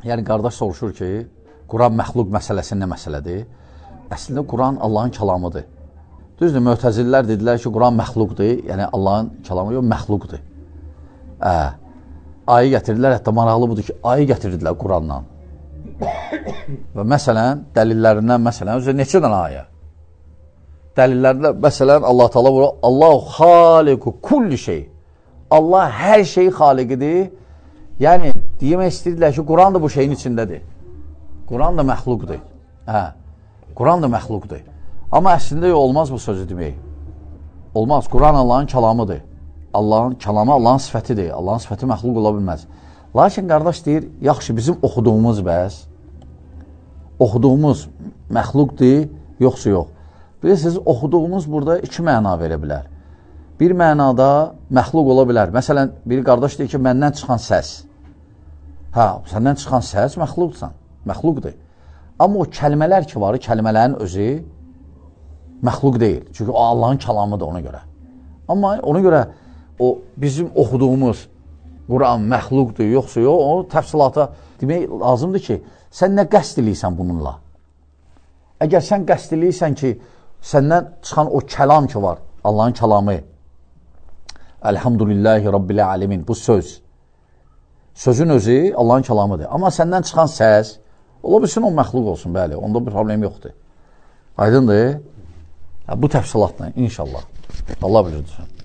Yəni, qardaş soruşur ki, Quran məxluq məsələsi nə məsələdir? Əslində, Quran Allahın kəlamıdır. Düzdür, mötəzillər dedilər ki, Quran məxluqdur, yəni Allahın kəlamı yox, məxluqdur. Ayı gətirdilər, hətta maraqlı budur ki, ayı gətirdilər Qurandan. Və məsələn, dəlillərindən məsələn, özü neçə dənə ayə? Dəlillərdə, məsələn, Allah Teala vurur, Allahu xaliqu kulli şey. Allah hər şey xaliqidir. Yəni, demək istəyirlər ki, Quran da bu şeyin içindədir. Quran da məxluqdur. Quran da məxluqdur. Amma əslində olmaz bu sözü demək. Olmaz. Quran Allahın kəlamıdır. Allahın kəlamı Allahın sifətidir. Allahın sifəti məxluq ola bilməz. Lakin qardaş deyir, yaxşı bizim oxuduğumuz bəs, oxuduğumuz məxluqdur, yoxsa yox. Bilirsiniz, oxuduğumuz burada iki məna verə bilər. Bir mənada məxluq ola bilər. Məsələn, bir qardaş deyir ki, məndən çıxan səs. Səndən çıxan səs məxluqsan. Məxluqdur. Amma o kəlmələr ki var, kəlmələrin özü məxluq deyil. Çünki o Allahın kəlamıdır ona görə. Amma ona görə o bizim oxuduğumuz Quran məxluqdur, yoxsa yox, o təfsilata demək lazımdır ki, sən nə qəsd eləyirsən bununla? Əgər sən qəsd eləyirsən ki, səndən çıxan o kəlam ki var, Allahın kəlamı, Elhamdülillahi Rabbil Alemin, bu söz, sözün özü Allahın kəlamıdır. Amma səndən çıxan səs, ola bilsin o məxluq olsun, bəli, onda bir problem yoxdur. Aydındır? Bu təfsilatla, inşallah. Allah bilirdir.